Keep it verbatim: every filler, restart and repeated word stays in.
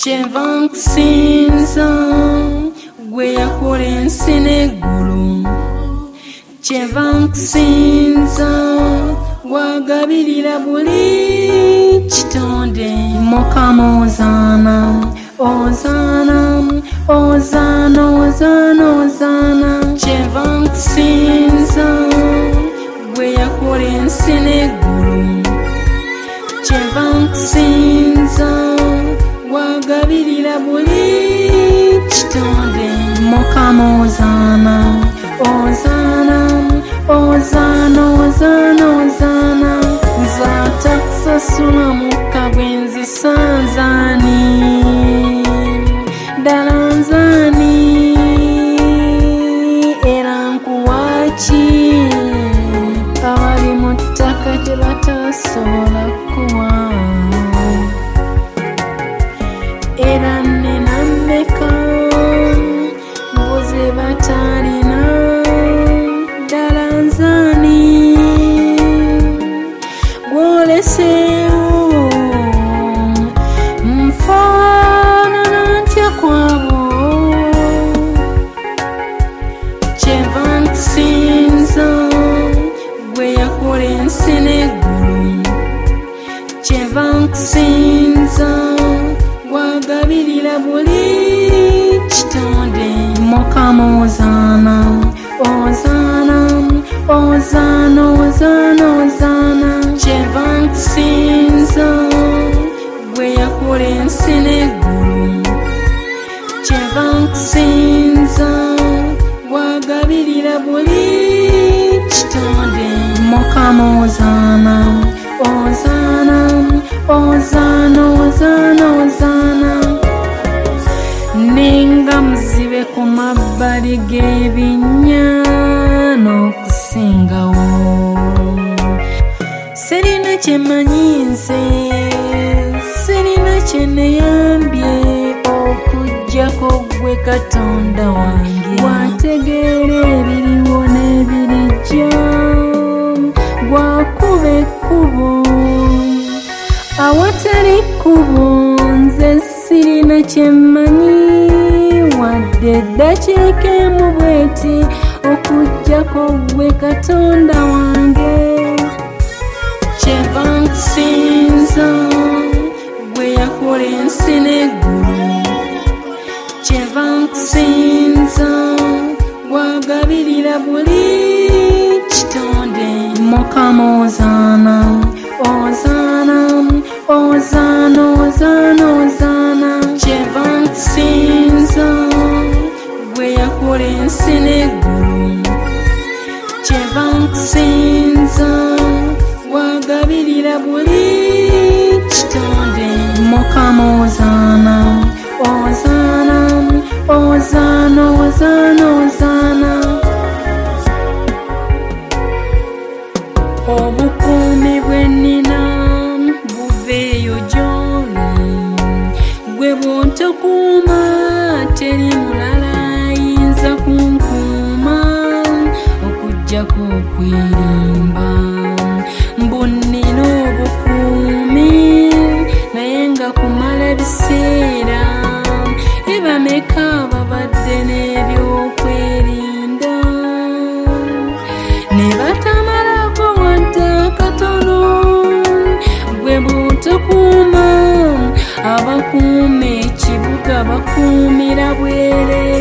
kyenva nkusinza gwe yakola ensi n'eggulu, kyenva nkusinza wagabirira buli kitonde. Mukama ozaana ozaana ozaana ozaana ozaana, kyenva nkusinza gwe yakola ensi n'eggulu, kyenva nkusinza wagabirira buli kitonde. Mukama ozaana ozaana ozaana ozaana ozaana, nze atakusasula mukka bwe nzisanzaani ddala nzaani era nkuwaaki abali mu ttaka tebatasobola kuwa era nnena mmeka mbuze batalina ddala nzaani gwoleseewo nfaanana ntya kwabo. Kyenva nkusinza gwe yakola ensi n'eggulu, kyenva nkusinza wagabirira buli kitonde. Mukama ozaana ozaana ozaana ozaana ozaana, kyenva nkusinza gwe yakola ensi n'eggulu, kyenva nkusinza wagabirira buli kitonde. Mukama ozaana ozaana ozaana ozaana ozaana, nenga muzibe ku mabbali g'ebinnya n'okusingawo. Sirina kyemanyi nze, sirina kyeneyambye okuggyako gwe Katonda wange. Wategeera ebiriwo n'ebirijja, gwakuba ekkubo awatali kkubo. Nze sirina kyemmanyi wadde eddakiika emu bweti okuggyako gwe Katonda wange. Kyenva nkusinza gwe yakola ensi n'eggulu, kyenva nkusinza wagabirira buli kitonde. Mukama ozaana ozaana ozaana ozaana ozaana, kyenva nkusinza gwe yakola ensi n'eggulu, kyenva nkusinza wagabirira buli kitonde. Mukama ozaana ozaana ozaana ozaana ozaana, obukuumi bwe nnina buveeyo gy'oli, gwe bw'ontokuuma teri mulala ayinza kunkuuma okuggyako okwerimba. Mbu nnina obukuumi naye nga kumala biseera, ebameka babadde n'ebyokwerinda ne batamalako wadde akatono. Gwe bw'otokuuma abakuuma ekibuga bakuumira bwereere.